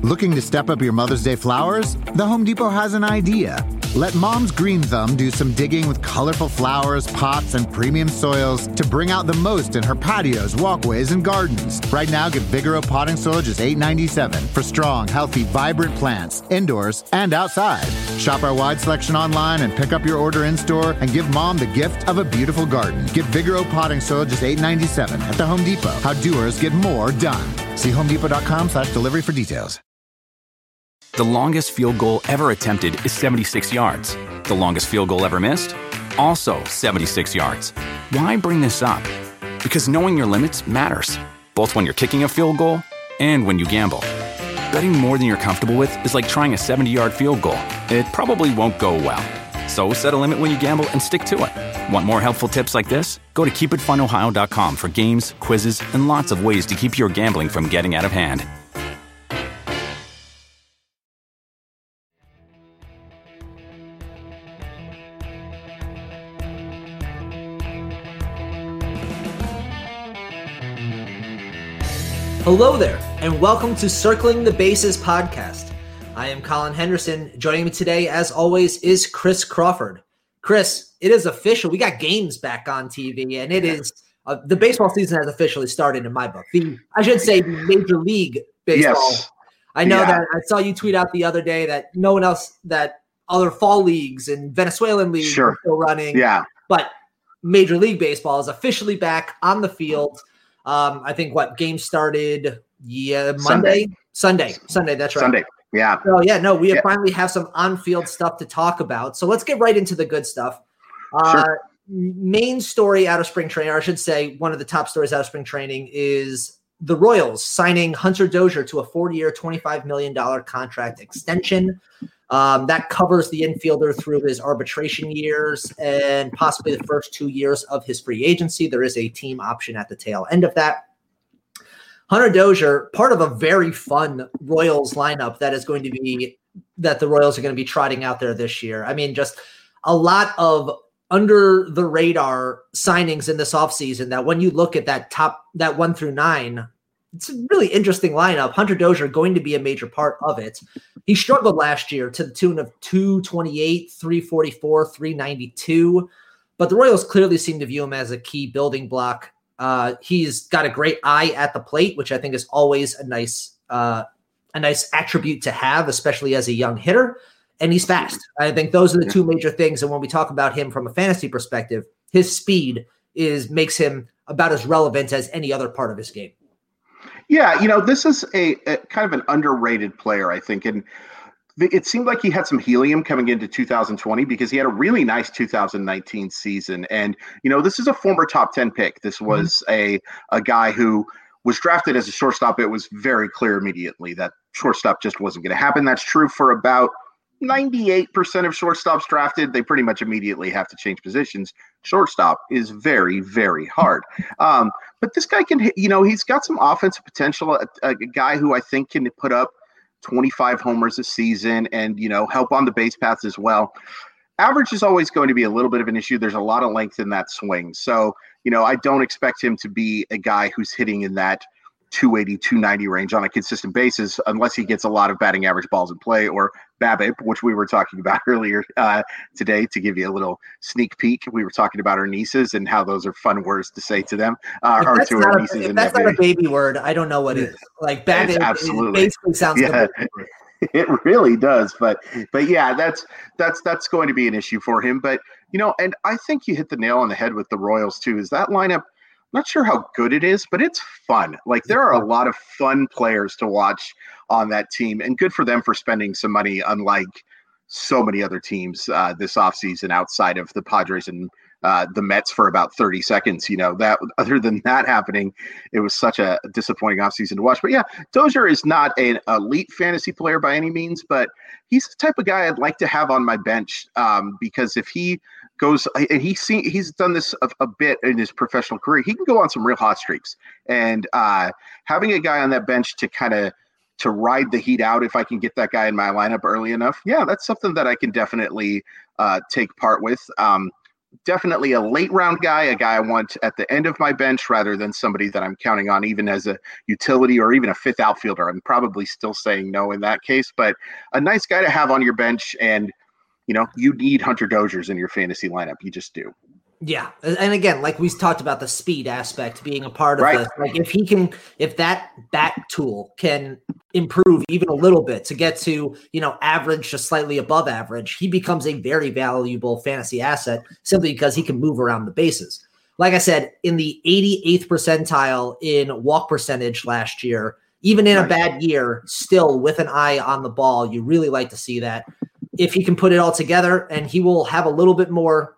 Looking to step up your Mother's Day flowers? The Home Depot has an idea. Let Mom's Green Thumb do some digging with colorful flowers, pots, and premium soils to bring out the most in her patios, walkways, and gardens. Right now, get Vigoro potting soil just $8.97 for strong, healthy, vibrant plants, indoors and outside. Shop our wide selection online and pick up your order in-store and give Mom the gift of a beautiful garden. Get Vigoro potting soil just $8.97 at the Home Depot. How doers get more done. See homedepot.com/delivery for details. The longest field goal ever attempted is 76 yards. The longest field goal ever missed? Also 76 yards. Why bring this up? Because knowing your limits matters, both when you're kicking a field goal and when you gamble. Betting more than you're comfortable with is like trying a 70-yard field goal. It probably won't go well. So set a limit when you gamble and stick to it. Want more helpful tips like this? Go to keepitfunohio.com for games, quizzes, and lots of ways to keep your gambling from getting out of hand. Hello there, and welcome to Circling the Bases podcast. I am Colin Henderson. Joining me today, as always, is Chris Crawford. Chris, it is official. We got games back on TV, and it is the baseball season has officially started in my book. I should say the Major League Baseball. Yes. I know that I saw you tweet out the other day that no one else, that other fall leagues and Venezuelan leagues are still running. Yeah. But Major League Baseball is officially back on the field. I think game started Monday? Sunday. That's right. Sunday. Yeah. So we finally have some on-field stuff to talk about. So let's get right into the good stuff. Sure. Main story out of spring training, or I should say one of the top stories out of spring training, is the Royals signing Hunter Dozier to a 4-year, $25 million contract extension. That covers the infielder through his arbitration years and possibly the first 2 years of his free agency. There is a team option at the tail end of that. Hunter Dozier, part of a very fun Royals lineup that the Royals are going to be trotting out there this year. I mean, just a lot of under the radar signings in this offseason that when you look at that 1 through 9, it's a really interesting lineup. Hunter Dozier going to be a major part of it. He struggled last year to the tune of 228, 344, 392, but the Royals clearly seem to view him as a key building block. He's got a great eye at the plate, which I think is always a nice attribute to have, especially as a young hitter. And he's fast. I think those are the two major things. And when we talk about him from a fantasy perspective, his speed makes him about as relevant as any other part of his game. Yeah, this is a kind of an underrated player, I think. And it seemed like he had some helium coming into 2020 because he had a really nice 2019 season. And, this is a former top 10 pick. This was a guy who was drafted as a shortstop. It was very clear immediately that shortstop just wasn't going to happen. That's true for about 98% of shortstops drafted. They pretty much immediately have to change positions. Shortstop is very, very hard. But this guy can hit, he's got some offensive potential, a guy who I think can put up 25 homers a season and, help on the base paths as well. Average is always going to be a little bit of an issue. There's a lot of length in that swing. So, I don't expect him to be a guy who's hitting in that 280, 290 range on a consistent basis, unless he gets a lot of batting average balls in play, or BABIP, which we were talking about earlier today. To give you a little sneak peek, we were talking about our nieces and how those are fun words to say to them. If that's not a baby word, I don't know what it is. Like BABIP absolutely basically sounds like a baby word. It really does, but yeah, that's going to be an issue for him. But and I think you hit the nail on the head with the Royals too. Is that lineup? Not sure how good it is, but it's fun. Like, there are a lot of fun players to watch on that team, and good for them for spending some money, unlike so many other teams this offseason outside of the Padres and the Mets for about 30 seconds. That other than that happening, it was such a disappointing offseason to watch. But yeah, Dozier is not an elite fantasy player by any means, but he's the type of guy I'd like to have on my bench because if he goes, and he's done this a bit in his professional career, he can go on some real hot streaks. And having a guy on that bench to ride the heat out, if I can get that guy in my lineup early enough, yeah, that's something that I can definitely take part with. definitely a late round guy, a guy I want at the end of my bench rather than somebody that I'm counting on even as a utility or even a fifth outfielder. I'm probably still saying no in that case, but a nice guy to have on your bench. And, you need Hunter Doziers in your fantasy lineup. You just do. Yeah. And again, like we talked about the speed aspect being a part of Right. this, like if that bat tool can improve even a little bit to get to, average to slightly above average, he becomes a very valuable fantasy asset simply because he can move around the bases. Like I said, in the 88th percentile in walk percentage last year, even in a bad year, still with an eye on the ball, you really like to see that. If he can put it all together, and he will have a little bit more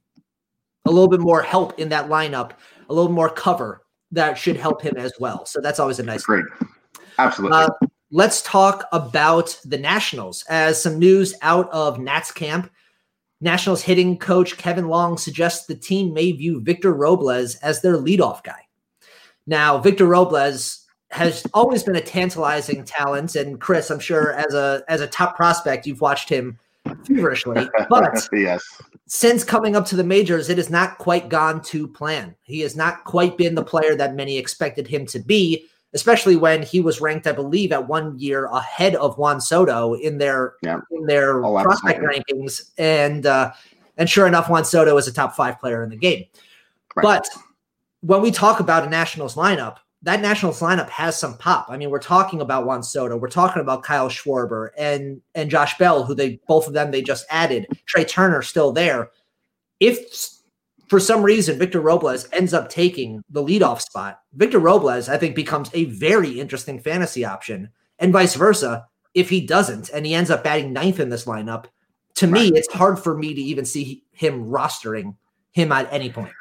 help in that lineup, a little more cover that should help him as well. So that's always a nice thing. Absolutely. Let's talk about the Nationals. As some news out of Nats camp, Nationals hitting coach Kevin Long suggests the team may view Victor Robles as their leadoff guy. Now, Victor Robles has always been a tantalizing talent, and Chris, I'm sure as a top prospect, you've watched him feverishly, but yes, since coming up to the majors, it has not quite gone to plan. He has not quite been the player that many expected him to be, especially when he was ranked, I believe, at 1 year ahead of Juan Soto in their prospect rankings. And sure enough, Juan Soto is a top 5 player in the game. Right. But when we talk about a Nationals lineup, that Nationals lineup has some pop. I mean, we're talking about Juan Soto. We're talking about Kyle Schwarber and Josh Bell, who both of them just added. Trey Turner still there. If for some reason Victor Robles ends up taking the leadoff spot, Victor Robles, I think, becomes a very interesting fantasy option, and vice versa. If he doesn't and he ends up batting 9th in this lineup, to me, it's hard for me to even see him rostering him at any point.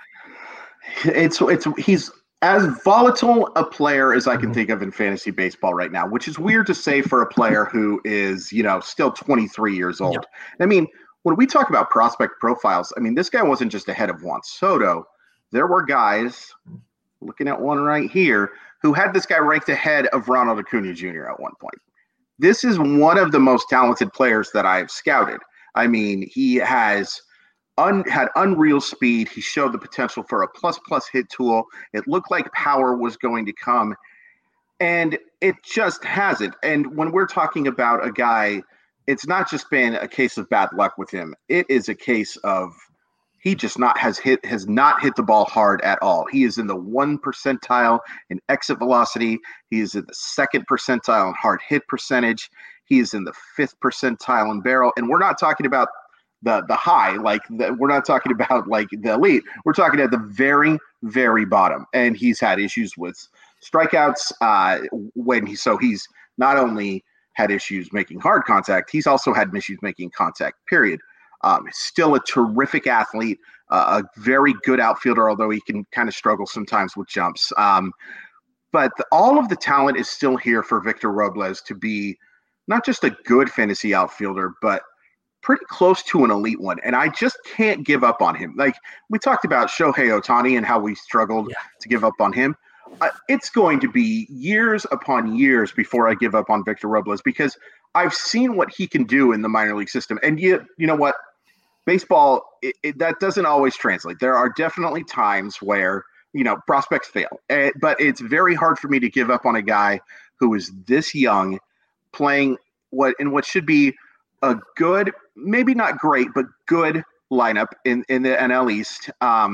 He's as volatile a player as I can think of in fantasy baseball right now, which is weird to say for a player who is, still 23 years old. Yeah. I mean, when we talk about prospect profiles, I mean, this guy wasn't just ahead of Juan Soto. There were guys, looking at one right here, who had this guy ranked ahead of Ronald Acuna Jr. at one point. This is one of the most talented players that I've scouted. I mean, he has had unreal speed. He showed the potential for a plus hit tool. It looked like power was going to come, and it just hasn't. And when we're talking about a guy, it's not just been a case of bad luck with him. It is a case of he just has not hit the ball hard at all. He is in the 1 percentile in exit velocity. He is in the 2nd percentile in hard hit percentage. He is in the 5th percentile in barrel. And we're not talking about the high, we're not talking about like the elite. We're talking at the very, very bottom. And he's had issues with strikeouts he's not only had issues making hard contact, he's also had issues making contact, period. Still a terrific athlete, a very good outfielder, although he can kind of struggle sometimes with jumps. But all of the talent is still here for Victor Robles to be not just a good fantasy outfielder, but pretty close to an elite one. And I just can't give up on him. Like we talked about Shohei Ohtani and how we struggled to give up on him. It's going to be years upon years before I give up on Victor Robles, because I've seen what he can do in the minor league system. And you know what? Baseball, that doesn't always translate. There are definitely times where, prospects fail. But it's very hard for me to give up on a guy who is this young, playing what should be a good, maybe not great, but good lineup in the NL East.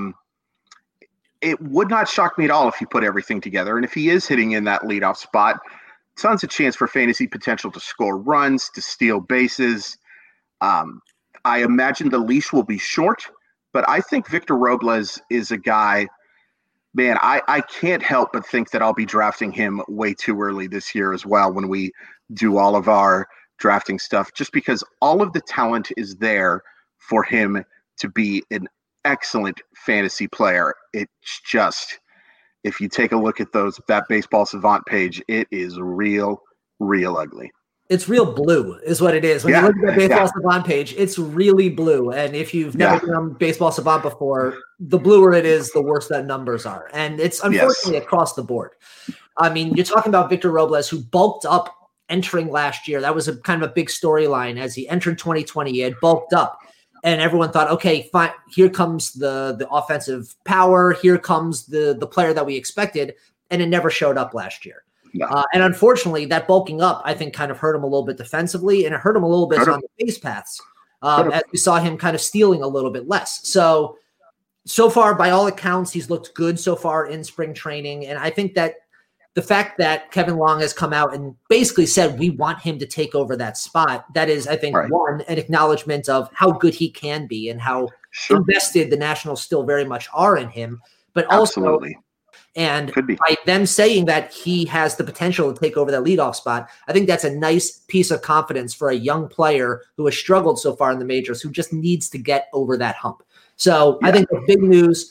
It would not shock me at all if he put everything together. And if he is hitting in that leadoff spot, tons of chance for fantasy potential to score runs, to steal bases. I imagine the leash will be short, but I think Victor Robles is a guy, man, I can't help but think that I'll be drafting him way too early this year as well when we do all of our drafting stuff, just because all of the talent is there for him to be an excellent fantasy player. It's just, if you take a look at that Baseball Savant page, it is real ugly. It's real blue is what it is. When you look at the Baseball Savant page, it's really blue. And if you've never been on Baseball Savant before, the bluer it is, the worse that numbers are. And it's unfortunately across the board. I mean, you're talking about Victor Robles, who bulked up entering last year. That was a kind of a big storyline as he entered 2020. He had bulked up. And everyone thought, okay, fine. Here comes the offensive power. Here comes the player that we expected. And it never showed up last year. No. And unfortunately, that bulking up, I think, kind of hurt him a little bit defensively, and it hurt him a little bit on the base paths, as we saw him kind of stealing a little bit less. So far, by all accounts, he's looked good so far in spring training. And I think that the fact that Kevin Long has come out and basically said we want him to take over that spot, that is, I think, one, an acknowledgement of how good he can be and how invested the Nationals still very much are in him. But also, and by them saying that he has the potential to take over that leadoff spot, I think that's a nice piece of confidence for a young player who has struggled so far in the majors, who just needs to get over that hump. So I think the big news,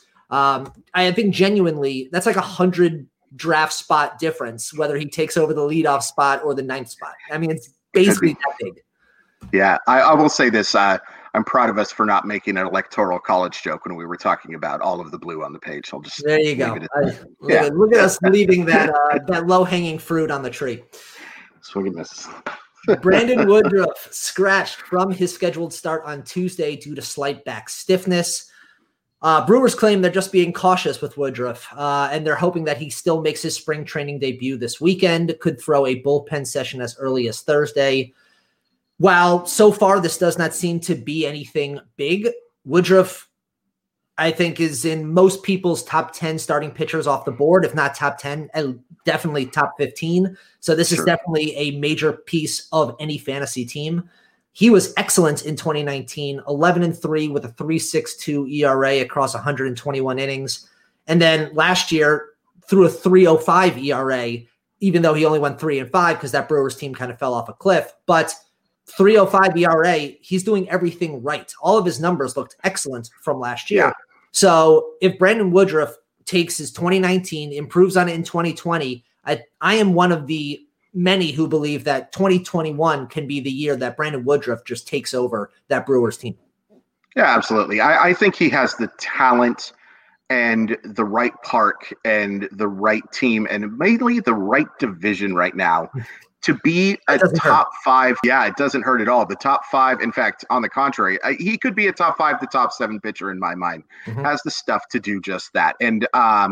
I think genuinely, that's like 100 draft spot difference, whether he takes over the leadoff spot or the 9th spot. I mean, it's basically that big. Yeah, I will say this. I'm proud of us for not making an electoral college joke when we were talking about all of the blue on the page. I'll just there you go. Look at us leaving that low-hanging fruit on the tree. Swing and miss. Brandon Woodruff scratched from his scheduled start on Tuesday due to slight back stiffness. Brewers claim they're just being cautious with Woodruff, and they're hoping that he still makes his spring training debut this weekend, could throw a bullpen session as early as Thursday. While so far this does not seem to be anything big, Woodruff, I think, is in most people's top 10 starting pitchers off the board, if not top 10, and definitely top 15. So this is definitely a major piece of any fantasy team. He was excellent in 2019, 11-3 with a 3.62 ERA across 121 innings. And then last year threw a 3.05 ERA, even though he only went 3-5 because that Brewers team kind of fell off a cliff. But 3.05 ERA, he's doing everything right. All of his numbers looked excellent from last year. Yeah. So if Brandon Woodruff takes his 2019, improves on it in 2020, I am one of the many who believe that 2021 can be the year that Brandon Woodruff just takes over that Brewers team. Yeah, absolutely. I think he has the talent and the right park and the right team and mainly the right division right now to be a top 5. Yeah, it doesn't hurt at all. The top 5, in fact, on the contrary, he could be a top 5 to top 7 pitcher in my mind. Has the stuff to do just that. And,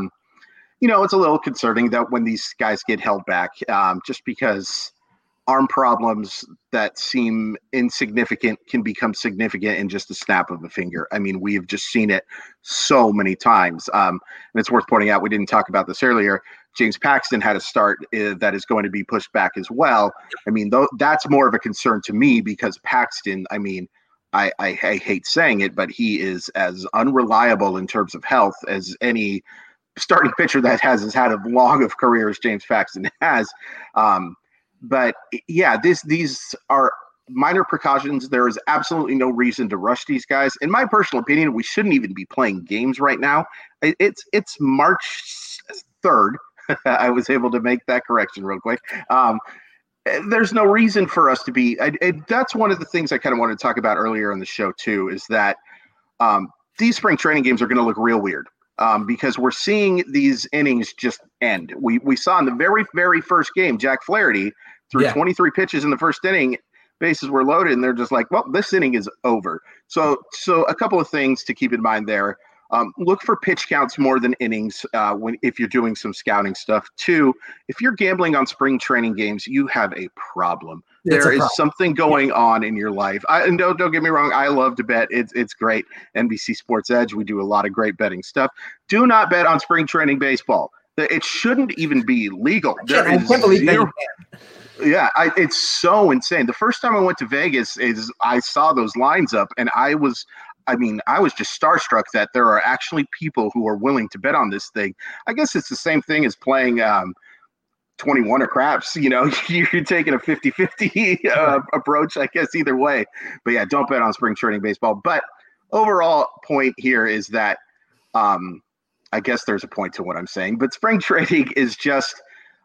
it's a little concerning that when these guys get held back, just because arm problems that seem insignificant can become significant in just a snap of a finger. I mean, we've just seen it so many times. And it's worth pointing out, we didn't talk about this earlier, James Paxton had a start that is going to be pushed back as well. I mean, that's more of a concern to me because Paxton, I mean, I hate saying it, but he is as unreliable in terms of health as any starting pitcher that has had as long of career as James Paxton has. But yeah, these are minor precautions. There is absolutely no reason to rush these guys. In my personal opinion, we shouldn't even be playing games right now. It's March 3rd. I was able to make that correction real quick. There's no reason for us to be. That's one of the things I kind of wanted to talk about earlier in the show too, is that these spring training games are going to look real weird. Because we're seeing these innings just end. We saw in the very, very first game, Jack Flaherty threw 23 pitches in the first inning, bases were loaded, and they're just like, well, this inning is over. So a couple of things to keep in mind there. Look for pitch counts more than innings if you're doing some scouting stuff. 2, if you're gambling on spring training games, you have a problem. There is something going on in your life. And don't get me wrong, I love to bet. It's great. NBC Sports Edge, we do a lot of great betting stuff. Do not bet on spring training baseball. It shouldn't even be legal. I can't believe that you can. Yeah, it's so insane. The first time I went to Vegas is I saw those lines up, and I was just starstruck that there are actually people who are willing to bet on this thing. I guess it's the same thing as playing 21 or craps. You're taking a 50-50 approach, I guess, either way. But yeah, don't bet on spring training baseball. But overall point here is that I guess there's a point to what I'm saying. But spring training is just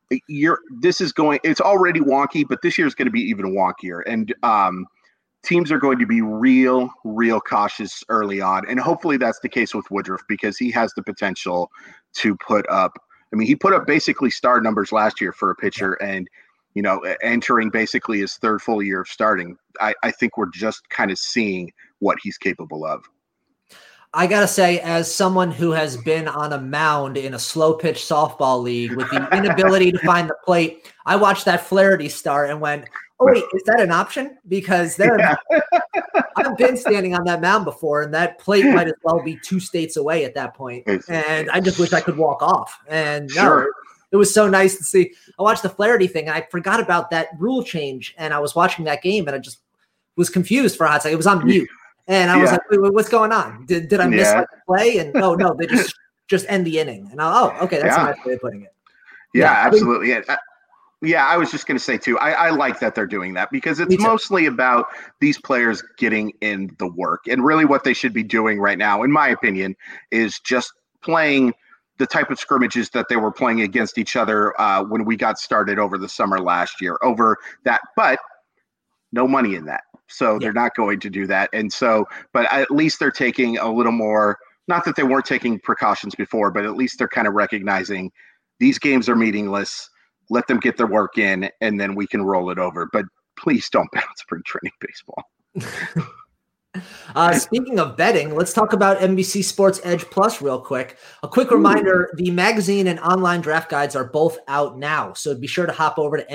it's already wonky, but this year is going to be even wonkier. And teams are going to be real cautious early on. And hopefully that's the case with Woodruff because he has the potential to put up. I mean, he put up basically star numbers last year for a pitcher and, entering basically his 3rd full year of starting. I think we're just kind of seeing what he's capable of. I got to say, as someone who has been on a mound in a slow pitch softball league with the inability to find the plate, I watched that Flaherty start and went, oh, wait, is that an option? Because I've been standing on that mound before, and that plate might as well be 2 states away at that point. And I just wish I could walk off. And no, it was so nice to see. I watched the Flaherty thing, and I forgot about that rule change. And I was watching that game, and I just was confused for a hot second. It was on mute. And I was like, wait, what's going on? Did I miss like the play? And no, they just end the inning. And okay, that's a nice way of putting it. Yeah, absolutely. Yeah, I was just going to say too, I like that they're doing that because it's mostly about these players getting in the work. And really what they should be doing right now, in my opinion, is just playing the type of scrimmages that they were playing against each other when we got started over the summer last year over that, but no money in that. So they're not going to do that. And so, but at least they're taking a little more, not that they weren't taking precautions before, but at least they're kind of recognizing these games are meaningless. Let them get their work in, and then we can roll it over. But please don't bet on spring training baseball. Speaking of betting, let's talk about NBC Sports Edge Plus real quick. A quick reminder, the magazine and online draft guides are both out now. So be sure to hop over to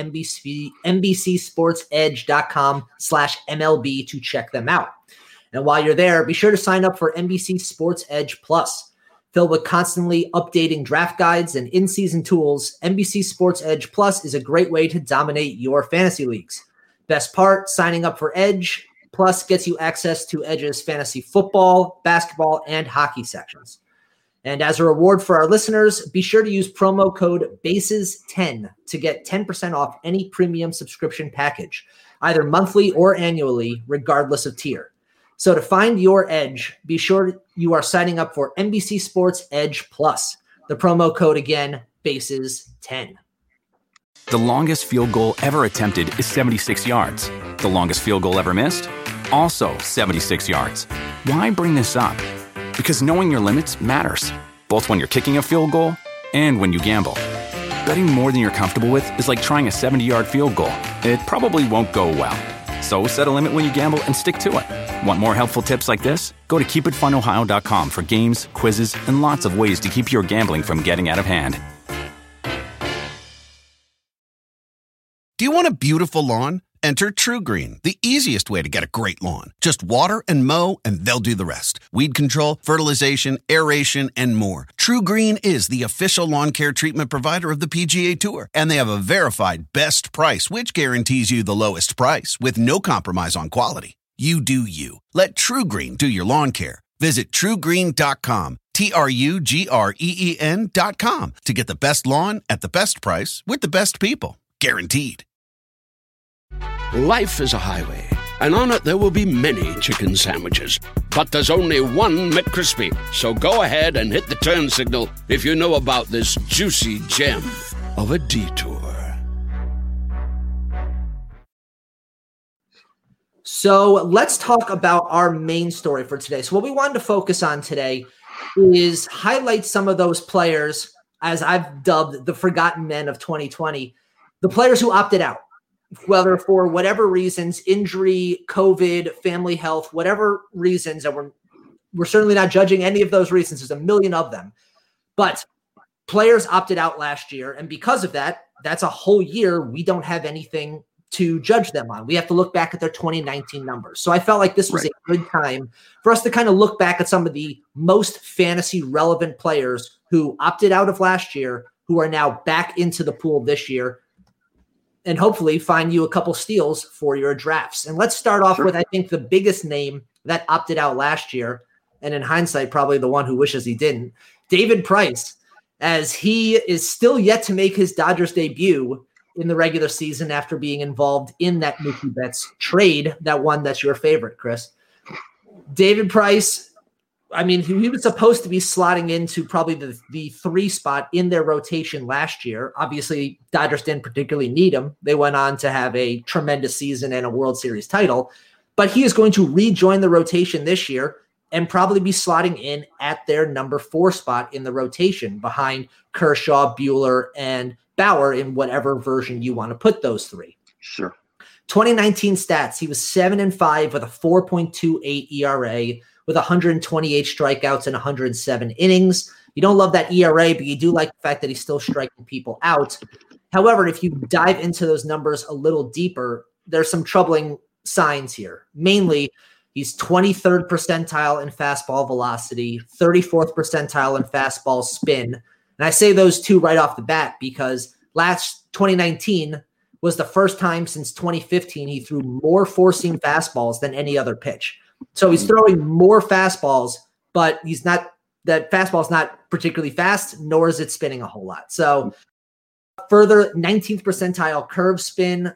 NBCSportsEdge.com/MLB to check them out. And while you're there, be sure to sign up for NBC Sports Edge Plus. Filled with constantly updating draft guides and in-season tools, NBC Sports Edge Plus is a great way to dominate your fantasy leagues. Best part, signing up for Edge Plus gets you access to Edge's fantasy football, basketball, and hockey sections. And as a reward for our listeners, be sure to use promo code BASES10 to get 10% off any premium subscription package, either monthly or annually, regardless of tier. So to find your edge, be sure you are signing up for NBC Sports Edge Plus. The promo code again, BASES10. The longest field goal ever attempted is 76 yards. The longest field goal ever missed? Also 76 yards. Why bring this up? Because knowing your limits matters, both when you're kicking a field goal and when you gamble. Betting more than you're comfortable with is like trying a 70-yard field goal. It probably won't go well. So set a limit when you gamble and stick to it. Want more helpful tips like this? Go to keepitfunohio.com for games, quizzes, and lots of ways to keep your gambling from getting out of hand. Do you want a beautiful lawn? Enter TruGreen, the easiest way to get a great lawn. Just water and mow, and they'll do the rest. Weed control, fertilization, aeration, and more. TruGreen is the official lawn care treatment provider of the PGA Tour, and they have a verified best price, which guarantees you the lowest price with no compromise on quality. You do you. Let TruGreen do your lawn care. Visit TruGreen.com, TruGreen.com to get the best lawn at the best price with the best people. Guaranteed. Life is a highway, and on it there will be many chicken sandwiches. But there's only one McCrispy. So go ahead and hit the turn signal if you know about this juicy gem of a detour. So let's talk about our main story for today. So what we wanted to focus on today is highlight some of those players, as I've dubbed the forgotten men of 2020, the players who opted out, whether for whatever reasons, injury, COVID, family health, whatever reasons, and we're certainly not judging any of those reasons. There's a million of them. But players opted out last year, and because of that, that's a whole year we don't have anything to judge them on. We have to look back at their 2019 numbers. So I felt like this was a good time for us to kind of look back at some of the most fantasy relevant players who opted out of last year, who are now back into the pool this year, and hopefully find you a couple steals for your drafts. And let's start off with, I think, the biggest name that opted out last year, and in hindsight, probably the one who wishes he didn't, David Price, as he is still yet to make his Dodgers debut in the regular season after being involved in that Mookie Betts trade, that one that's your favorite, Chris. David Price, I mean, he was supposed to be slotting into probably the 3 spot in their rotation last year. Obviously, Dodgers didn't particularly need him. They went on to have a tremendous season and a World Series title. But he is going to rejoin the rotation this year and probably be slotting in at their number 4 spot in the rotation behind Kershaw, Buehler, and Bauer in whatever version you want to put those 3. Sure. 2019 stats, he was 7-5 with a 4.28 ERA with 128 strikeouts and 107 innings. You don't love that ERA, but you do like the fact that he's still striking people out. However, if you dive into those numbers a little deeper, there's some troubling signs here. Mainly, he's 23rd percentile in fastball velocity, 34th percentile in fastball spin. And I say those two right off the bat because last 2019 was the first time since 2015 he threw more four-seam fastballs than any other pitch. So he's throwing more fastballs, but that fastball's not particularly fast, nor is it spinning a whole lot. So further, 19th percentile curve spin,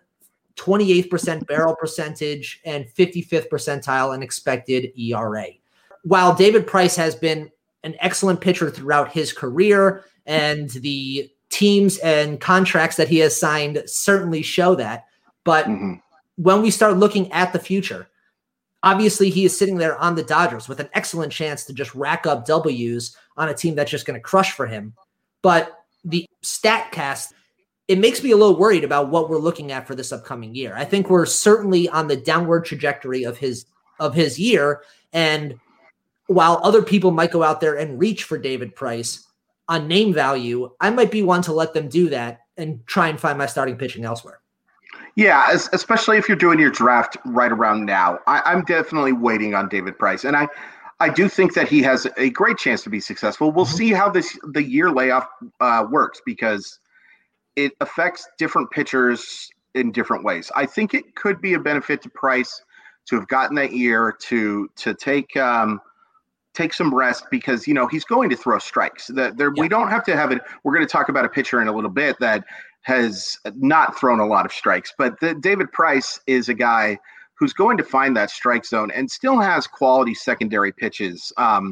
28% barrel percentage, and 55th percentile in expected ERA. While David Price has been an excellent pitcher throughout his career, and the teams and contracts that he has signed certainly show that, but when we start looking at the future, obviously he is sitting there on the Dodgers with an excellent chance to just rack up W's on a team that's just going to crush for him. But the StatCast, it makes me a little worried about what we're looking at for this upcoming year. I think we're certainly on the downward trajectory of his year. And while other people might go out there and reach for David Price on name value, I might be one to let them do that and try and find my starting pitching elsewhere. Yeah, especially if you're doing your draft right around now. I'm definitely waiting on David Price. And I do think that he has a great chance to be successful. We'll see how the year layoff works because it affects different pitchers in different ways. I think it could be a benefit to Price to have gotten that year to take some rest because, he's going to throw strikes. We don't have to have it. We're going to talk about a pitcher in a little bit that has not thrown a lot of strikes, but David Price is a guy who's going to find that strike zone and still has quality secondary pitches.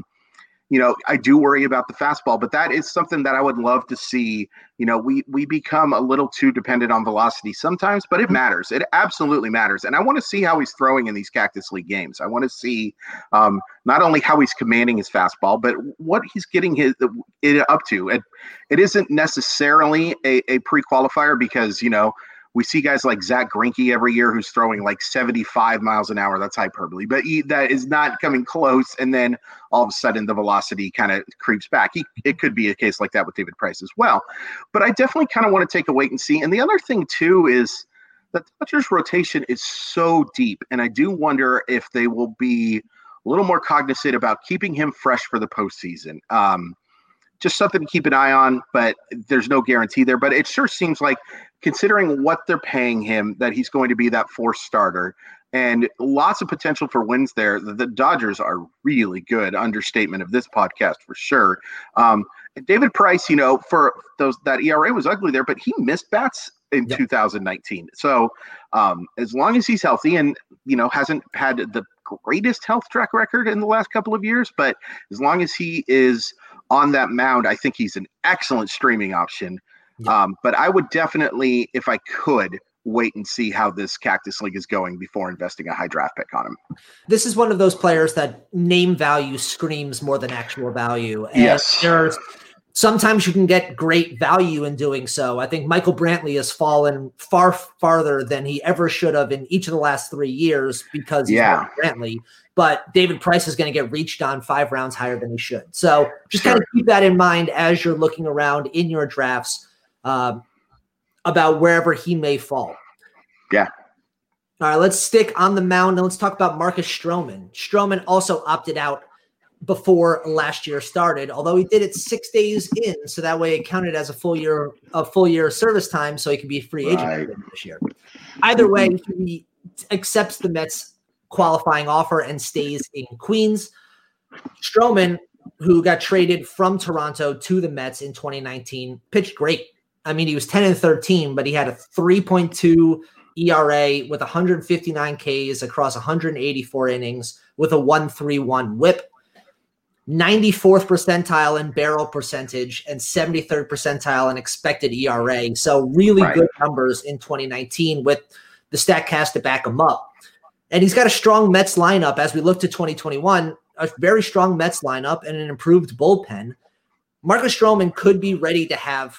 I do worry about the fastball, but that is something that I would love to see. We become a little too dependent on velocity sometimes, but it matters. It absolutely matters. And I want to see how he's throwing in these Cactus League games. I want to see not only how he's commanding his fastball, but what he's getting it up to. It isn't necessarily a pre-qualifier because, we see guys like Zach Greinke every year who's throwing like 75 miles an hour. That's hyperbole, but that is not coming close. And then all of a sudden the velocity kind of creeps back. It could be a case like that with David Price as well. But I definitely kind of want to take a wait and see. And the other thing too is that the Dodgers rotation is so deep. And I do wonder if they will be a little more cognizant about keeping him fresh for the postseason. Just something to keep an eye on, but there's no guarantee there. But it sure seems like, considering what they're paying him, that he's going to be that fourth starter and lots of potential for wins there. The Dodgers are really good. Understatement of this podcast for sure. David Price, for that ERA was ugly there, but he missed bats in 2019. So as long as he's healthy and, hasn't had the greatest health track record in the last couple of years, but as long as he is on that mound, I think he's an excellent streaming option. But I would definitely, if I could, wait and see how this Cactus League is going before investing a high draft pick on him. This is one of those players that name value screams more than actual value. And yes. Sometimes you can get great value in doing so. I think Michael Brantley has fallen far farther than he ever should have in each of the last 3 years because he's Michael Brantley. But David Price is going to get reached on 5 rounds higher than he should. So just kind of keep that in mind as you're looking around in your drafts about wherever he may fall. Yeah. All right, let's stick on the mound and let's talk about Marcus Stroman. Stroman also opted out before last year started, although he did it 6 days in, so that way it counted as a full year service time, so he could be a free agent this year. Either way, he accepts the Mets qualifying offer and stays in Queens. Stroman, who got traded from Toronto to the Mets in 2019, pitched great. I mean, he was 10-13, but he had a 3.2 ERA with 159 Ks across 184 innings with a 1.31 WHIP. 94th percentile in barrel percentage and 73rd percentile in expected ERA. So really good numbers in 2019 with the StatCast to back him up. And he's got a strong Mets lineup as we look to 2021, a very strong Mets lineup and an improved bullpen. Marcus Stroman could be ready to have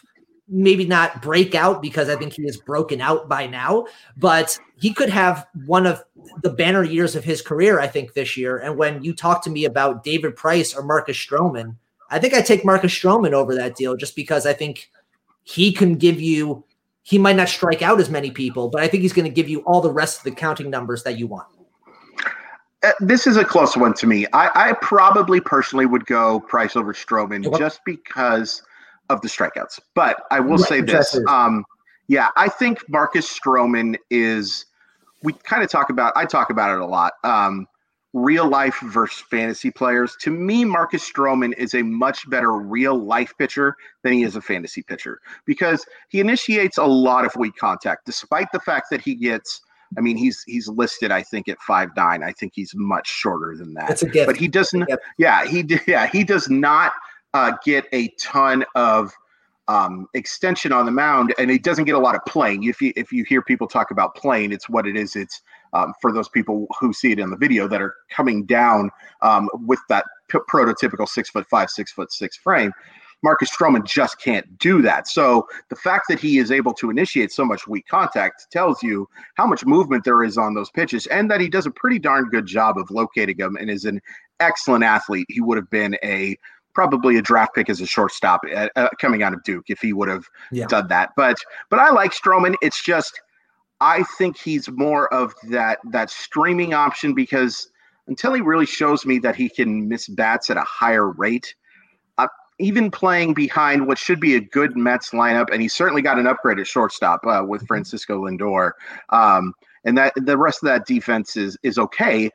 maybe not break out, because I think he is broken out by now, but he could have one of the banner years of his career, I think, this year. And when you talk to me about David Price or Marcus Stroman, I think I take Marcus Stroman over that deal, just because I think he can give you, he might not strike out as many people, but I think he's going to give you all the rest of the counting numbers that you want. This is a close one to me. I probably personally would go Price over Stroman just because of the strikeouts. But I will say this. I think Marcus Stroman is, I talk about it a lot. Real life versus fantasy players. To me, Marcus Stroman is a much better real life pitcher than he is a fantasy pitcher, because he initiates a lot of weak contact, despite the fact that he gets, he's listed, I think, at 5'9". I think he's much shorter than that. That's a gift. But he doesn't. He does not get a ton of extension on the mound, and he doesn't get a lot of playing. If you hear people talk about playing, it's what it is. It's for those people who see it in the video that are coming down with that prototypical 6'5", 6'6" frame. Marcus Stroman just can't do that. So the fact that he is able to initiate so much weak contact tells you how much movement there is on those pitches, and that he does a pretty darn good job of locating them and is an excellent athlete. He would have been probably a draft pick as a shortstop coming out of Duke if he would have done that. But I like Stroman. It's just, I think he's more of that streaming option, because until he really shows me that he can miss bats at a higher rate, even playing behind what should be a good Mets lineup, and he certainly got an upgrade at shortstop with Francisco Lindor, and that the rest of that defense is okay.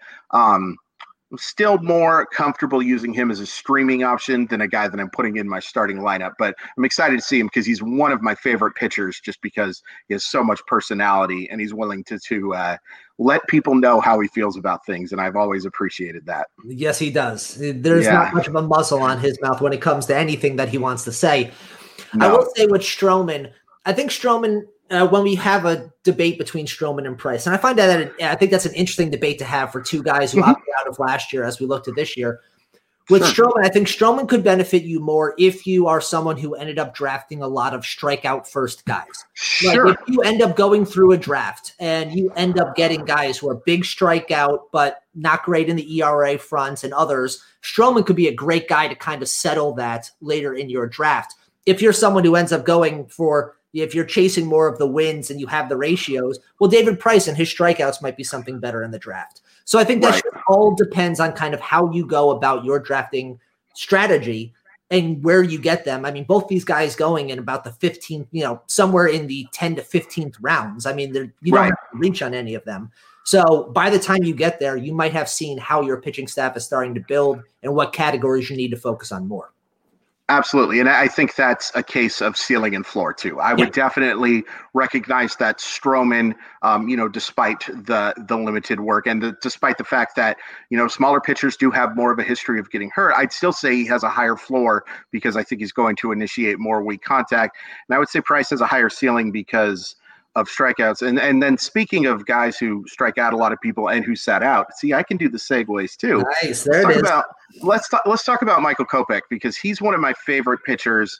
Still more comfortable using him as a streaming option than a guy that I'm putting in my starting lineup. But I'm excited to see him, because he's one of my favorite pitchers, just because he has so much personality and he's willing to let people know how he feels about things. And I've always appreciated that. Yes, he does. There's not much of a muzzle on his mouth when it comes to anything that he wants to say. No. I will say with Stroman, I think Stroman, when we have a debate between Stroman and Price, and I find that I think that's an interesting debate to have for two guys who opted out of last year as we look to this year. With Stroman, I think Stroman could benefit you more if you are someone who ended up drafting a lot of strikeout first guys. Sure. Like if you end up going through a draft and you end up getting guys who are big strikeout but not great in the ERA front and others, Stroman could be a great guy to kind of settle that later in your draft. If you're someone who ends up going for, if you're chasing more of the wins and you have the ratios, well, David Price and his strikeouts might be something better in the draft. So I think that all depends on kind of how you go about your drafting strategy and where you get them. I mean, both these guys going in about the 15th, somewhere in the 10 to 15th rounds. I mean, you don't have to reach on any of them. So by the time you get there, you might have seen how your pitching staff is starting to build and what categories you need to focus on more. Absolutely. And I think that's a case of ceiling and floor too. I would definitely recognize that Stroman, despite the limited work and despite the fact that, smaller pitchers do have more of a history of getting hurt, I'd still say he has a higher floor because I think he's going to initiate more weak contact. And I would say Price has a higher ceiling because of strikeouts. And then speaking of guys who strike out a lot of people and who sat out, see, I can do the segues too. Nice. There it is. Let's talk about Michael Kopech, because he's one of my favorite pitchers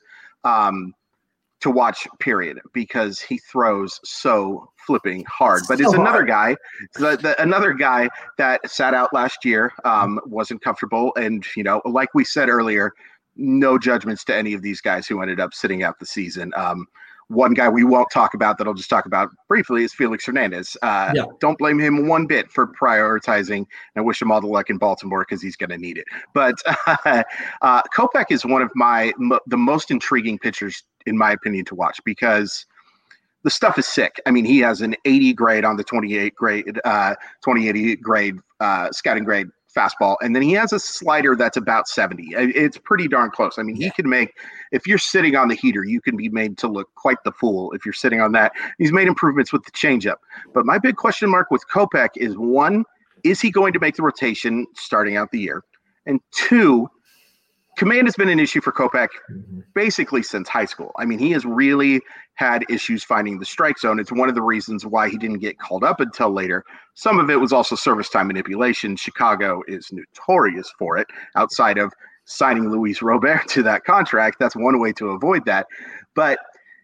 to watch, period, because he throws so flipping hard. But it's another guy that sat out last year, wasn't comfortable. And, like we said earlier, no judgments to any of these guys who ended up sitting out the season. One guy we won't talk about that I'll just talk about briefly is Felix Hernandez. Don't blame him one bit for prioritizing. I wish him all the luck in Baltimore because he's going to need it. But Kopech is one of the most intriguing pitchers, in my opinion, to watch, because the stuff is sick. I mean, he has an 80 grade on the 2080 grade scouting grade fastball, and then he has a slider that's about 70. It's pretty darn close. I mean, he can make, if you're sitting on the heater, you can be made to look quite the fool if you're sitting on that. He's made improvements with the changeup. But my big question mark with Kopech is, one, is he going to make the rotation starting out the year? And two, command has been an issue for Kopech basically since high school. I mean, he has really had issues finding the strike zone. It's one of the reasons why he didn't get called up until later. Some of it was also service time manipulation. Chicago is notorious for it. Outside of signing Luis Robert to that contract, that's one way to avoid that. But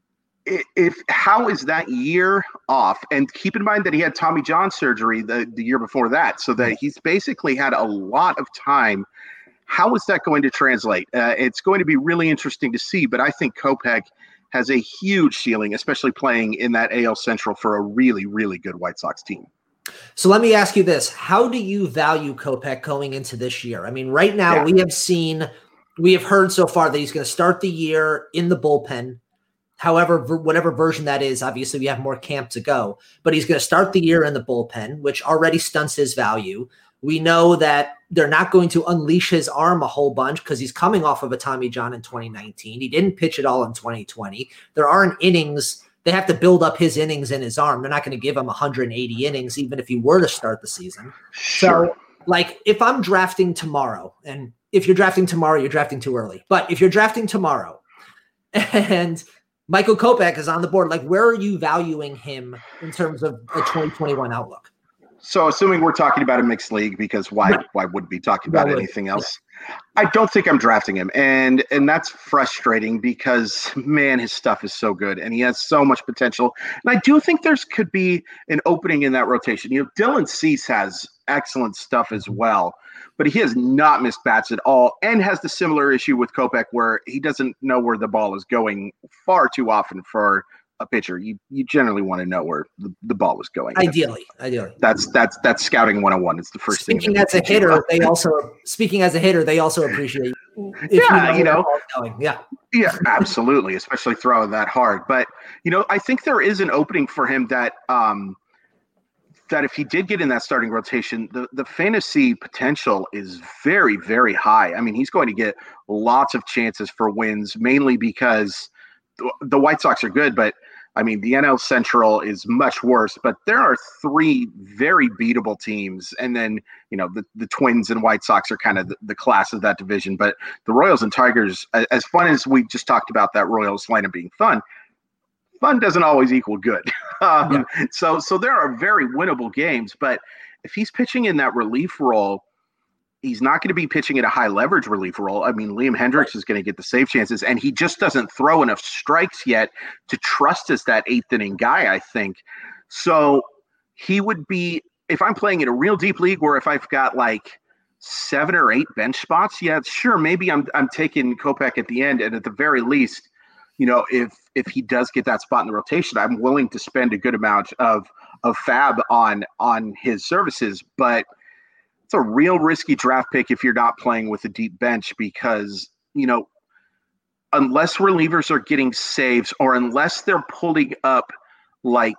how is that year off? And keep in mind that he had Tommy John surgery the year before that, so that he's basically had a lot of time. How is that going to translate? It's going to be really interesting to see, but I think Kopech has a huge ceiling, especially playing in that AL Central for a really, really good White Sox team. So let me ask you this. How do you value Kopech going into this year? I mean, right now we have heard so far that he's going to start the year in the bullpen. However, whatever version that is, obviously we have more camp to go, but he's going to start the year in the bullpen, which already stunts his value. We know that they're not going to unleash his arm a whole bunch because he's coming off of a Tommy John in 2019. He didn't pitch at all in 2020. There aren't innings. They have to build up his innings in his arm. They're not going to give him 180 innings, even if he were to start the season. Sure. So, like, if I'm drafting tomorrow, and if you're drafting tomorrow, you're drafting too early. But if you're drafting tomorrow and Michael Kopech is on the board, like, where are you valuing him in terms of a 2021 outlook? So assuming we're talking about a mixed league, because why would we be talking about anything else? I don't think I'm drafting him. And that's frustrating because, man, his stuff is so good and he has so much potential. And I do think could be an opening in that rotation. You know, Dylan Cease has excellent stuff as well, but he has not missed bats at all and has the similar issue with Kopech where he doesn't know where the ball is going far too often for a pitcher. You generally want to know where the ball was going. Ideally. That's scouting 101. It's the first thing. Speaking as a hitter, they also appreciate Yeah, absolutely, especially throwing that hard. But I think there is an opening for him that if he did get in that starting rotation, the fantasy potential is very, very high. I mean, he's going to get lots of chances for wins, mainly because the White Sox are good, but I mean, the NL Central is much worse, but there are three very beatable teams. And then, the Twins and White Sox are kind of the class of that division. But the Royals and Tigers, as fun as we just talked about that Royals lineup being fun doesn't always equal good. So there are very winnable games. But if he's pitching in that relief role, he's not going to be pitching at a high leverage relief role. I mean, Liam Hendricks is going to get the save chances, and he just doesn't throw enough strikes yet to trust as that eighth inning guy, I think. So he would be, if I'm playing in a real deep league where if I've got like 7 or 8 bench spots, yeah, sure, maybe I'm taking Kopech at the end. And at the very least, if he does get that spot in the rotation, I'm willing to spend a good amount of fab on his services. But it's a real risky draft pick if you're not playing with a deep bench because, unless relievers are getting saves or unless they're pulling up like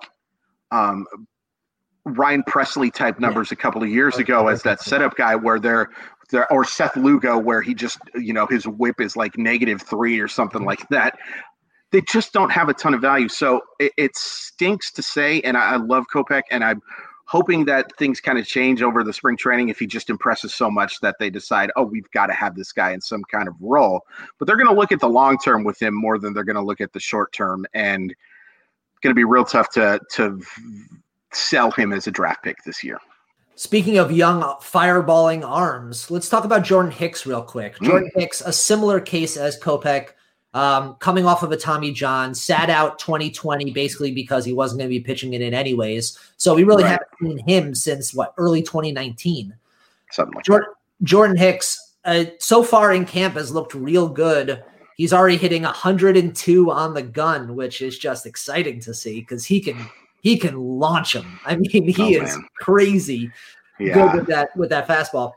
Ryan Presley type numbers a couple of years ago as that setup guy where they're or Seth Lugo where he just, his whip is like -3 or something like that. They just don't have a ton of value. So it stinks to say, and I love Kopech, and I'm hoping that things kind of change over the spring training if he just impresses so much that they decide, oh, we've got to have this guy in some kind of role. But they're going to look at the long term with him more than they're going to look at the short term. And it's going to be real tough to sell him as a draft pick this year. Speaking of young fireballing arms, let's talk about Jordan Hicks real quick. Jordan Hicks, a similar case as Kopech, coming off of a Tommy John, sat out 2020 basically because he wasn't going to be pitching in it anyways. So we really haven't seen him since early 2019. Something like that. Jordan Hicks, so far in camp has looked real good. He's already hitting 102 on the gun, which is just exciting to see because he can launch him. I mean, he is crazy good with that fastball.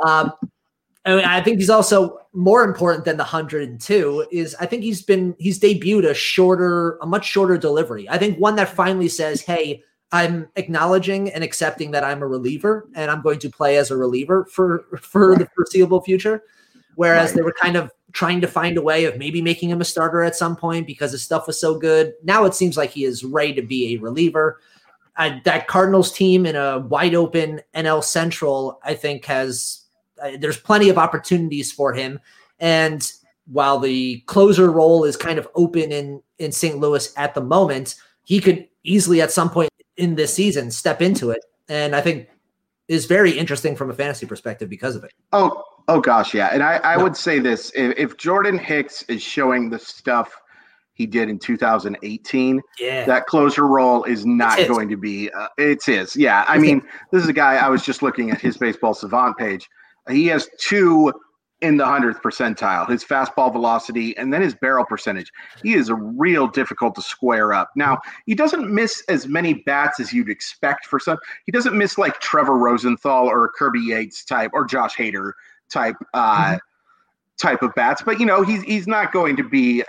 I think he's also more important than the 102 is I think he's debuted a much shorter delivery. I think one that finally says, hey, I'm acknowledging and accepting that I'm a reliever and I'm going to play as a reliever for the foreseeable future. Whereas they were kind of trying to find a way of maybe making him a starter at some point because his stuff was so good. Now it seems like he is ready to be a reliever. That Cardinals team in a wide open NL Central, I think there's plenty of opportunities for him. And while the closer role is kind of open in St. Louis at the moment, he could easily at some point in this season step into it. And I think is very interesting from a fantasy perspective because of it. Oh gosh. Yeah. And I would say this, if Jordan Hicks is showing the stuff he did in 2018. Yeah. That closer role is not going to be it's his. Yeah. I mean, this is a guy, I was just looking at his Baseball Savant page. He has 2 in the 100th percentile, his fastball velocity and then his barrel percentage. He is a real difficult to square up. Now, he doesn't miss as many bats as you'd expect for some. He doesn't miss like Trevor Rosenthal or Kirby Yates type or Josh Hader type type of bats, but he's not going to be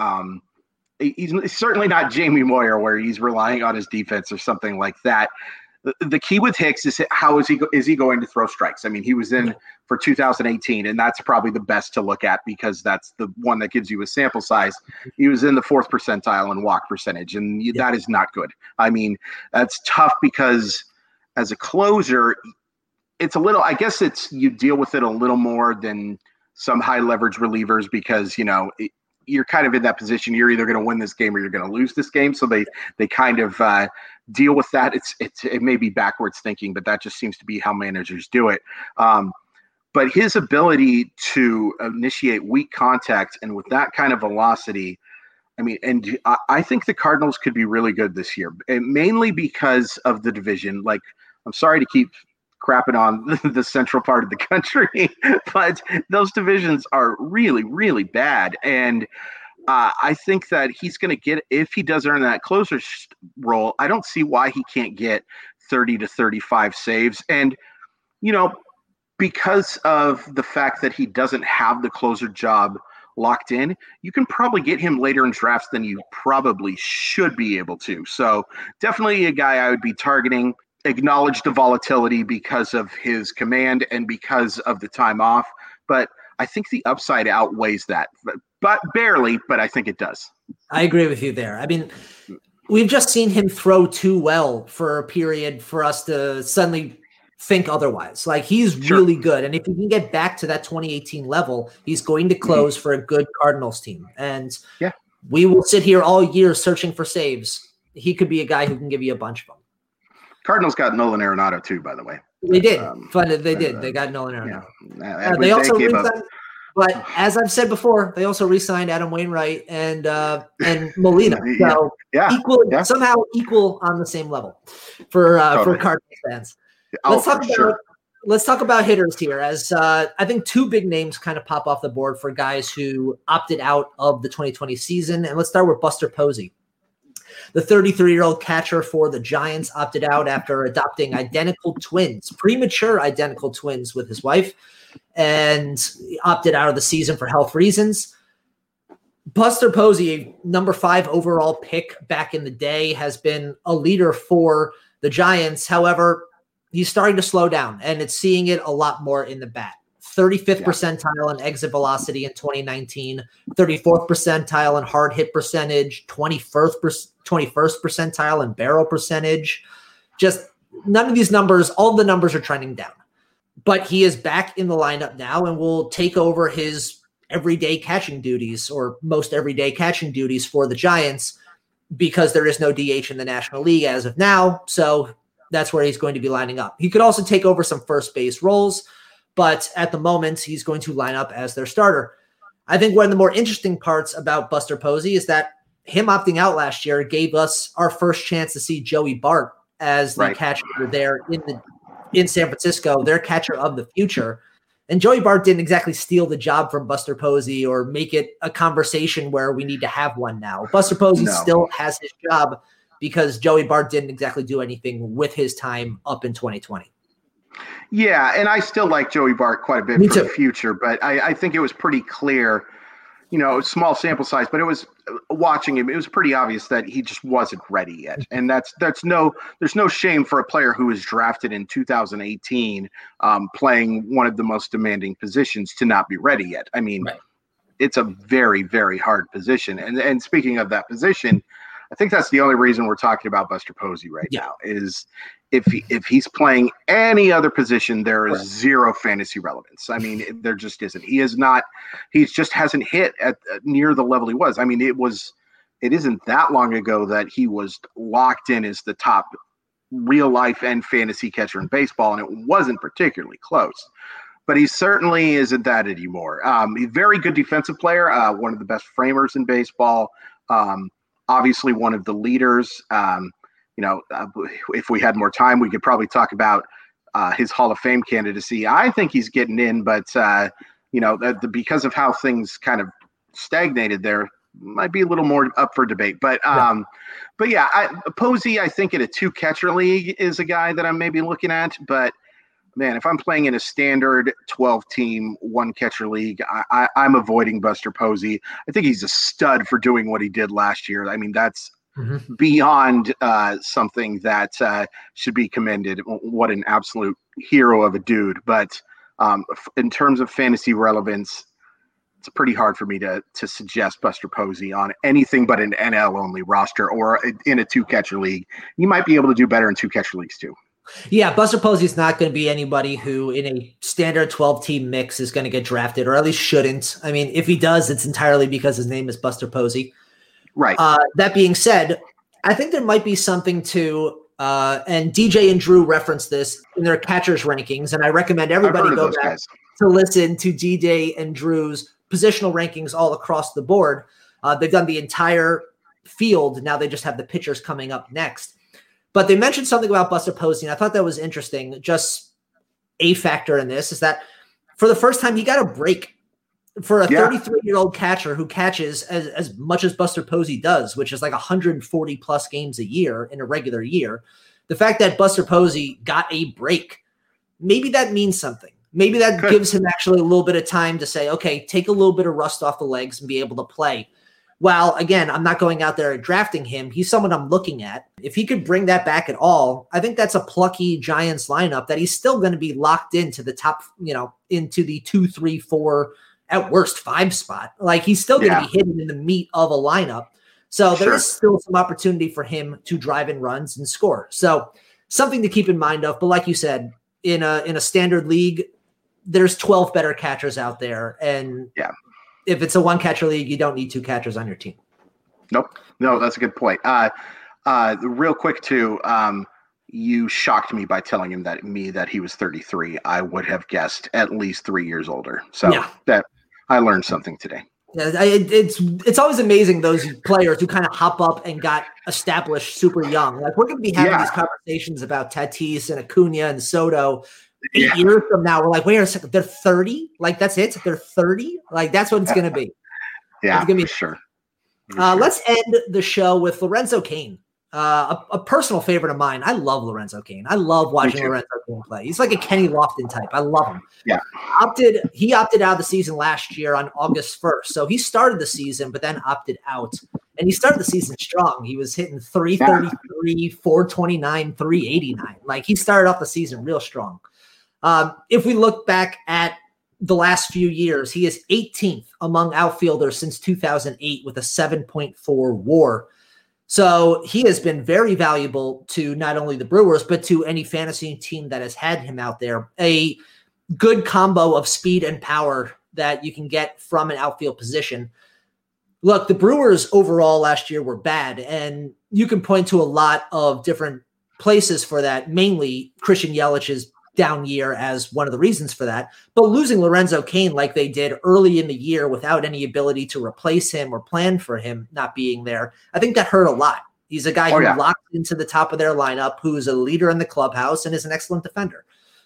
he's certainly not Jamie Moyer where he's relying on his defense or something like that. The key with Hicks is how is he going to throw strikes? I mean, he was in for 2018, and that's probably the best to look at because that's the one that gives you a sample size. He was in the 4th percentile in walk percentage, and that is not good. I mean, that's tough because as a closer, it's a little. I guess you deal with it a little more than some high leverage relievers because you're kind of in that position. You're either going to win this game or you're going to lose this game. So they kind of deal with that. It may be backwards thinking, but that just seems to be how managers do it. But his ability to initiate weak contact and with that kind of velocity, I mean, and I think the Cardinals could be really good this year, mainly because of the division. Like, I'm sorry to keep crapping on the central part of the country, but those divisions are really, really bad. And I think that he's going to get, if he does earn that closer role, I don't see why he can't get 30 to 35 saves. And, because of the fact that he doesn't have the closer job locked in, you can probably get him later in drafts than you probably should be able to. So definitely a guy I would be targeting. Acknowledge the volatility because of his command and because of the time off. But I think the upside outweighs that, but barely, but I think it does. I agree with you there. I mean, we've just seen him throw too well for a period for us to suddenly think otherwise. Like, he's really good. And if he can get back to that 2018 level, he's going to close for a good Cardinals team. And we will sit here all year searching for saves. He could be a guy who can give you a bunch of them. Cardinals got Nolan Arenado too, by the way. They did. They did. They got Nolan Arenado. They also re-signed, but as I've said before, they also re-signed Adam Wainwright and Molina. So somehow equal on the same level for Cardinals fans. Let's talk about hitters here, as I think 2 big names kind of pop off the board for guys who opted out of the 2020 season. And let's start with Buster Posey. The 33-year-old catcher for the Giants opted out after adopting premature identical twins with his wife, and opted out of the season for health reasons. Buster Posey, number 5 overall pick back in the day, has been a leader for the Giants. However, he's starting to slow down, and it's seeing it a lot more in the bat. 35th percentile in exit velocity in 2019, 34th percentile in hard hit percentage, 21st percentile in barrel percentage. Just none of these numbers, all the numbers are trending down. But he is back in the lineup now and will take over his everyday catching duties, or most everyday catching duties for the Giants, because there is no DH in the National League as of now. So that's where he's going to be lining up. He could also take over some first base roles, but at the moment, he's going to line up as their starter. I think one of the more interesting parts about Buster Posey is that him opting out last year gave us our first chance to see Joey Bart as the catcher there in San Francisco, their catcher of the future. And Joey Bart didn't exactly steal the job from Buster Posey or make it a conversation where we need to have one now. Buster Posey still has his job because Joey Bart didn't exactly do anything with his time up in 2020. Yeah, and I still like Joey Bart quite a bit for the future, but I think it was pretty clear, small sample size, but it was watching him, it was pretty obvious that he just wasn't ready yet. And there's no shame for a player who was drafted in 2018, playing one of the most demanding positions to not be ready yet. I mean, it's a very, very hard position. And speaking of that position, I think that's the only reason we're talking about Buster Posey now is if he's playing any other position, there is zero fantasy relevance. I mean, there just isn't. He just hasn't hit at near the level he was. I mean, it isn't that long ago that he was locked in as the top real life and fantasy catcher in baseball, and it wasn't particularly close. But he certainly isn't that anymore. He's a very good defensive player, one of the best framers in baseball. Obviously one of the leaders. If we had more time, we could probably talk about his Hall of Fame candidacy. I think he's getting in, but because of how things kind of stagnated there, might be a little more up for debate. But Posey, I think in a 2-catcher league is a guy that I'm maybe looking at. But man, if I'm playing in a standard 12-team 1-catcher league, I'm avoiding Buster Posey. I think he's a stud for doing what he did last year. I mean, that's beyond something that should be commended. What an absolute hero of a dude. But in terms of fantasy relevance, it's pretty hard for me to suggest Buster Posey on anything but an NL-only roster or in a 2-catcher league. You might be able to do better in 2-catcher leagues too. Yeah, Buster Posey is not going to be anybody who in a standard 12-team mix is going to get drafted, or at least shouldn't. I mean, if he does, it's entirely because his name is Buster Posey. Right. That being said, I think there might be something to, and DJ and Drew referenced this in their catchers rankings, and I recommend everybody go back to listen to DJ and Drew's positional rankings all across the board. They've done the entire field. Now they just have the pitchers coming up next. But they mentioned something about Buster Posey, and I thought that was interesting. Just a factor in this is that for the first time, he got a break for a 33-year-old catcher who catches as much as Buster Posey does, which is like 140-plus games a year in a regular year. The fact that Buster Posey got a break, maybe that means something. Maybe that gives him actually a little bit of time to say, okay, take a little bit of rust off the legs and be able to play. While, again, I'm not going out there and drafting him. He's someone I'm looking at. If he could bring that back at all, I think that's a plucky Giants lineup that he's still going to be locked into the top, into the 2, 3, 4, at worst 5 spot. Like, he's still going to be hidden in the meat of a lineup. So there is still some opportunity for him to drive in runs and score. So something to keep in mind of. But like you said, in a standard league, there's 12 better catchers out there. And if it's a 1-catcher league, you don't need 2 catchers on your team. Nope. No, that's a good point. Real quick too, you shocked me by telling him that he was 33. I would have guessed at least 3 years older. So that I learned something today. Yeah, it's always amazing, those players who kind of hop up and got established super young. Like, we're going to be having these conversations about Tatis and Acuna and Soto 8 years from now. We're like, wait a second, they're 30? Like, that's it? They're 30? Like, that's what it's going to be. Yeah, it's gonna be. Sure. Let's end the show with Lorenzo Cain, a personal favorite of mine. I love Lorenzo Cain. I love watching Lorenzo Cain play. He's like a Kenny Lofton type. I love him. Yeah. He opted out of the season last year on August 1st. So he started the season, but then opted out. And he started the season strong. He was hitting 333, 429, 389. Like, he started off the season real strong. If we look back at the last few years, he is 18th among outfielders since 2008 with a 7.4 WAR. So he has been very valuable to not only the Brewers, but to any fantasy team that has had him out there. A good combo of speed and power that you can get from an outfield position. Look, the Brewers overall last year were bad, and you can point to a lot of different places for that, mainly Christian Yelich's down year as one of the reasons for that. But losing Lorenzo Cain like they did early in the year without any ability to replace him or plan for him not being there, I think that hurt a lot. He's a guy who locked into the top of their lineup, who is a leader in the clubhouse and is an excellent defender.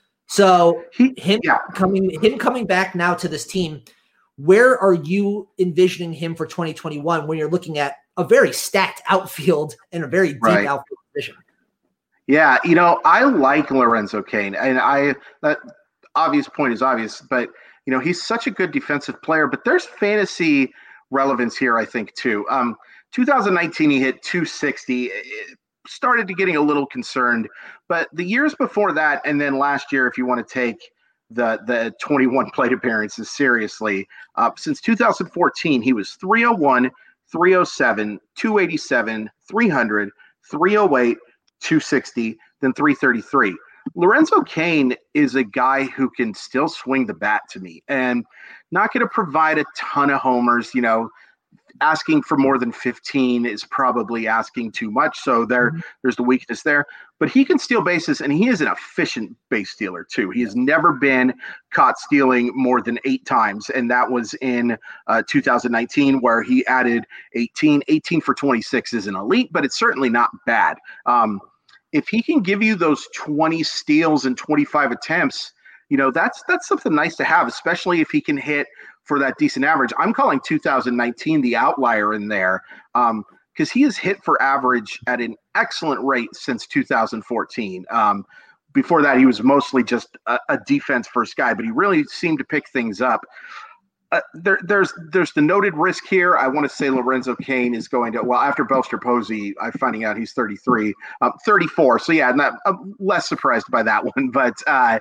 So him coming back now to this team, where are you envisioning him for 2021 when you're looking at a very stacked outfield and a very deep outfield position? Yeah, I like Lorenzo Cain, and that obvious point is obvious, but he's such a good defensive player, but there's fantasy relevance here, I think, too. 2019, he hit 260, started to getting a little concerned, but the years before that, and then last year, if you want to take the 21 plate appearances seriously, since 2014, he was 301, 307, 287, 300, 308, 260, then 333. Lorenzo Cain is a guy who can still swing the bat to me, and not going to provide a ton of homers. asking for more than 15 is probably asking too much. So there's the weakness there. But he can steal bases, and he is an efficient base stealer too. He has never been caught stealing more than 8 times, and that was in 2019, where he added 18 for 26 is an elite, but it's certainly not bad. If he can give you those 20 steals and 25 attempts, that's something nice to have, especially if he can hit for that decent average. I'm calling 2019 the outlier in there, because he has hit for average at an excellent rate since 2014. Before that, he was mostly just a defense first guy, but he really seemed to pick things up. There's the noted risk here. I want to say Lorenzo Cain is going to, after Buster Posey, I'm finding out he's 33, 34. So yeah, I'm less surprised by that one, but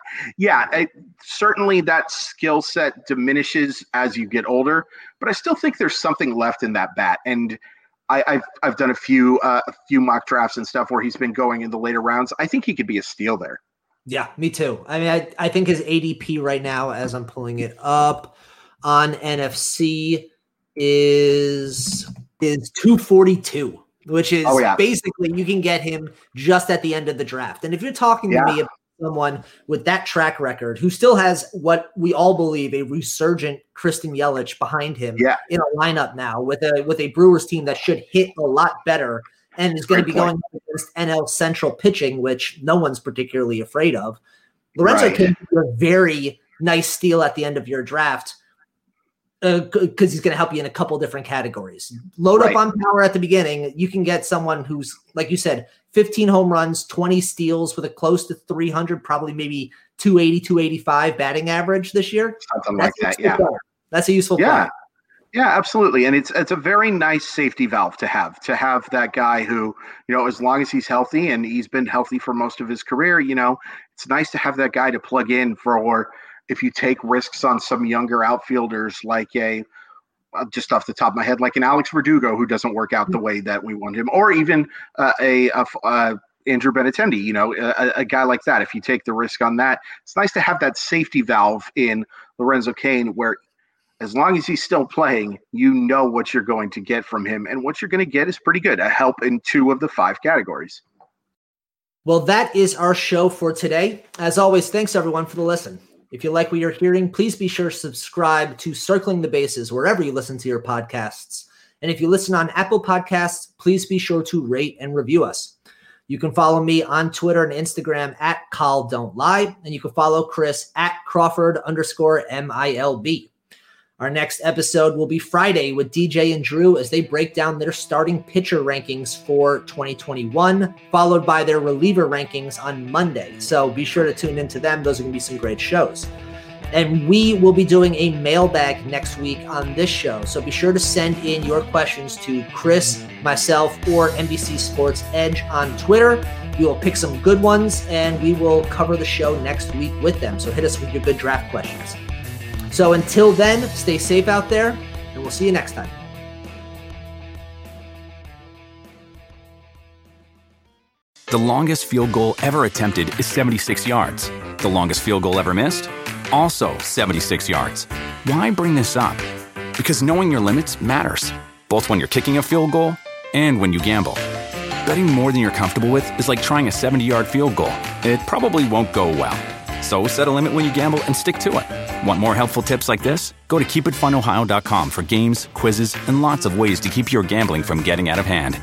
certainly that skill set diminishes as you get older, but I still think there's something left in that bat. And I've done a few mock drafts and stuff where he's been going in the later rounds. I think he could be a steal there. Yeah, me too. I mean, I think his ADP right now, as I'm pulling it up on NFC, is 242, which is basically you can get him just at the end of the draft. And if you're talking to me about someone with that track record who still has what we all believe a resurgent Christian Yelich behind him in a lineup now with a Brewers team that should hit a lot better and is going to be going against NL Central pitching, which no one's particularly afraid of. Lorenzo Cain is a very nice steal at the end of your draft, because he's going to help you in a couple different categories. Load up on power at the beginning. You can get someone who's, like you said, 15 home runs, 20 steals with a close to 300, probably maybe 280, 285 batting average this year. Something like that, yeah. That's a useful player. Yeah, absolutely. And it's a very nice safety valve to have that guy who, as long as he's healthy, and he's been healthy for most of his career, it's nice to have that guy to plug in for if you take risks on some younger outfielders, like just off the top of my head, like an Alex Verdugo, who doesn't work out the way that we want him, or even Andrew Benintendi, a guy like that. If you take the risk on that, it's nice to have that safety valve in Lorenzo Cain, where as long as he's still playing, what you're going to get from him, and what you're going to get is pretty good. A help in 2 of the 5 categories. Well, that is our show for today. As always, thanks everyone for the listen. If you like what you're hearing, please be sure to subscribe to Circling the Bases wherever you listen to your podcasts. And if you listen on Apple Podcasts, please be sure to rate and review us. You can follow me on Twitter and Instagram at CalDon'tLie, and you can follow Chris at Crawford_MILB. Our next episode will be Friday with DJ and Drew as they break down their starting pitcher rankings for 2021, followed by their reliever rankings on Monday. So be sure to tune into them. Those are going to be some great shows. And we will be doing a mailbag next week on this show. So be sure to send in your questions to Chris, myself, or NBC Sports Edge on Twitter. We will pick some good ones, and we will cover the show next week with them. So hit us with your good draft questions. So until then, stay safe out there, and we'll see you next time. The longest field goal ever attempted is 76 yards. The longest field goal ever missed? Also 76 yards. Why bring this up? Because knowing your limits matters, both when you're kicking a field goal and when you gamble. Betting more than you're comfortable with is like trying a 70-yard field goal. It probably won't go well. So set a limit when you gamble and stick to it. Want more helpful tips like this? Go to keepitfunohio.com for games, quizzes, and lots of ways to keep your gambling from getting out of hand.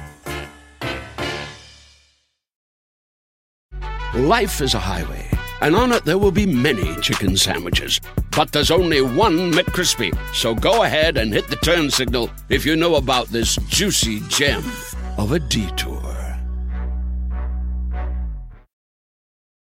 Life is a highway, and on it there will be many chicken sandwiches. But there's only one McCrispy. So go ahead and hit the turn signal if you know about this juicy gem of a detour.